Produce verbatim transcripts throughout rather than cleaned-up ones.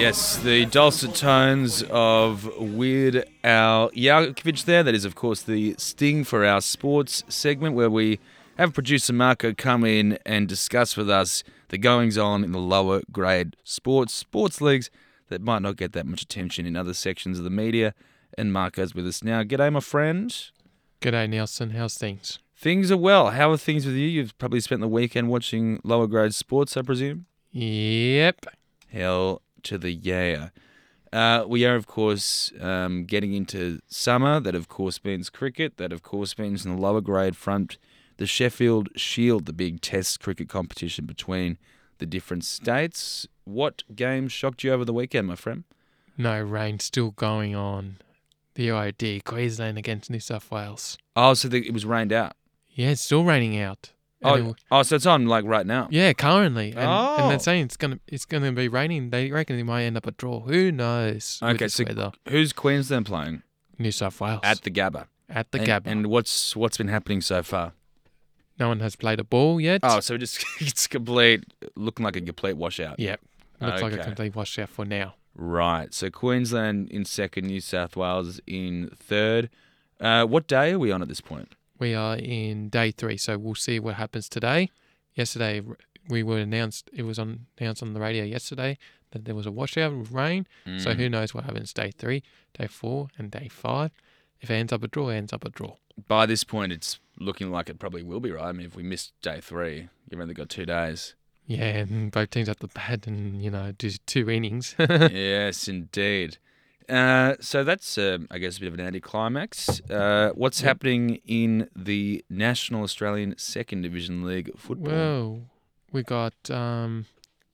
Yes, the dulcet tones of Weird Al Yankovic there. That is, of course, the sting for our sports segment where we have producer Marco come in and discuss with us the goings-on in the lower grade sports, sports leagues that might not get that much attention in other sections of the media. And Marco's with us now. G'day, my friend. G'day, Nelson. How's things? Things are well. How are things with you? You've probably spent the weekend watching lower grade sports, I presume? Yep. Hell to the yeah. Uh, we are, of course, um, getting into summer. That, of course, means cricket. That, of course, means in the lower grade front, the Sheffield Shield, the big test cricket competition between the different states. What games shocked you over the weekend, my friend? No rain still going on. The I D, Queensland against New South Wales. Oh, so the, it was rained out. Yeah, it's still raining out. And Oh, it- oh, so it's on like right now. yeah, currently. And, Oh. and they're saying it's gonna it's gonna be raining. They reckon it might end up a draw. Who knows? with Okay, this so weather. who's Queensland playing New South Wales at the Gabba? at the and, Gabba. And what's what's been happening so far? No one has played a ball yet. Oh, so just it's complete, looking like a complete washout. Yep. Looks like a Okay. complete washout for now. Right. So Queensland in second, New South Wales in third. Uh, what day are we on at this point? We are in day three, so we'll see what happens today. Yesterday, we were announced, it was on, announced on the radio yesterday that there was a washout with rain. So Mm. who knows what happens day three, day four, and day five. If it ends up a draw, it ends up a draw. By this point, it's looking like it probably will be, right? I mean, if we missed day three, you've only got two days. Yeah, and both teams have to bat and, you know, do two innings. Yes, indeed. Uh, so that's, uh, I guess, a bit of an anticlimax. Uh, what's Yep. happening in the National Australian Second Division League football? Well, we got um,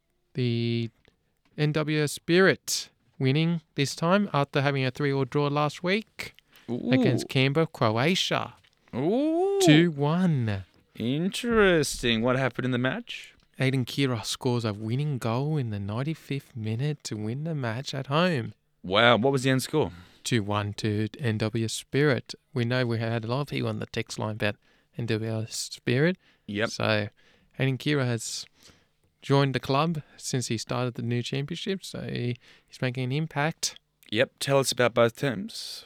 the N W S Spirit winning this time after having a three-all draw last week against Canberra, Croatia. Ooh. two one. Interesting. What happened in the match? Aiden Kira scores a winning goal in the ninety-fifth minute to win the match at home. Wow. What was the end score? two one to N W S Spirit. We know we had a lot of people on the text line about N W S Spirit. Yep. So Aiden Kira has joined the club since he started the new championship. So he, he's making an impact. Yep. Tell us about both teams.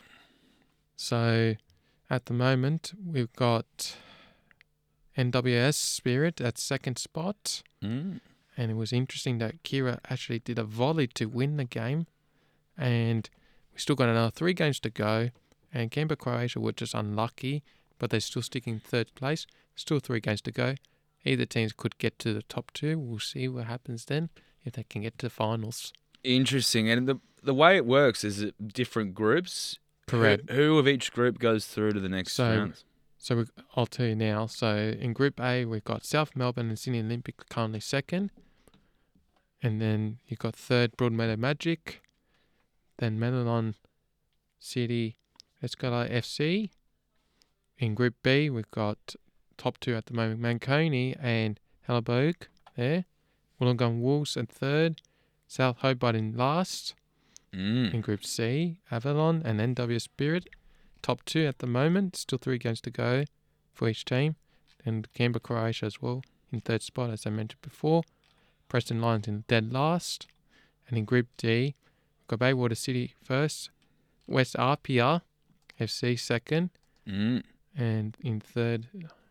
So at the moment, we've got N W S Spirit at second spot. Mm. And it was interesting that Kira actually did a volley to win the game. And we still got another three games to go. And Canberra, Croatia were just unlucky, but they're still sticking third place. Still three games to go. Either teams could get to the top two. We'll see what happens then, if they can get to the finals. Interesting. And the the way it works is that different groups. Correct. Who, who of each group goes through to the next So- round? So we, I'll tell you now. So in Group A, we've got South Melbourne and Sydney Olympic currently second. And then you've got third, Broadmeadow Magic. Then Melon City, Escala F C. In Group B, we've got top two at the moment, Manconi and Helleberg there. Wollongong Wolves at third. South Hobart in last. Mm. In Group C, Avalon and N W Spirit. Top two at the moment. Still three games to go for each team. And Canberra, Croatia as well in third spot, as I mentioned before. Preston Lions in dead last. And in Group D, we've got Baywater City first. West Apia F C second. Mm. And in third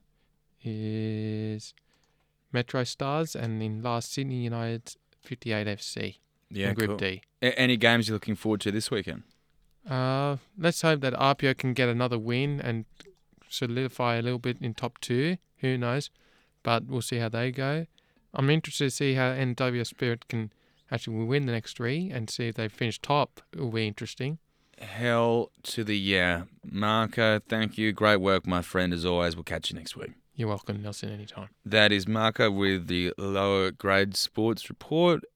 is Metro Stars. And in last, Sydney United fifty-eight F C Yeah, in Group cool. D. A- any games you're looking forward to this weekend? Uh, let's hope that Apia can get another win and solidify a little bit in top two. Who knows? But we'll see how they go. I'm interested to see how N W Spirit can actually win the next three and see if they finish top. It will be interesting. Hell to the yeah. Marco, thank you. Great work, my friend, as always. We'll catch you next week. You're welcome, Nelson, anytime. That is Marco with the lower grade sports report.